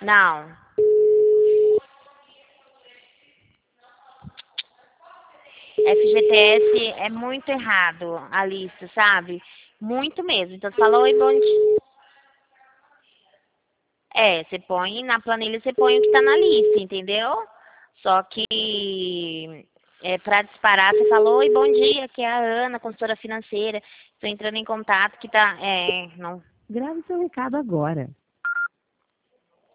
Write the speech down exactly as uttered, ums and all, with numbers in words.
Não. F G T S é muito errado a lista, sabe? Muito mesmo. Então você fala, oi, bom dia. É, você põe na planilha, você põe o que tá na lista, entendeu? Só que é, para disparar, você fala, oi, bom dia, aqui é a Ana, consultora financeira. Estou entrando em contato que tá. É, não. Grave seu recado agora.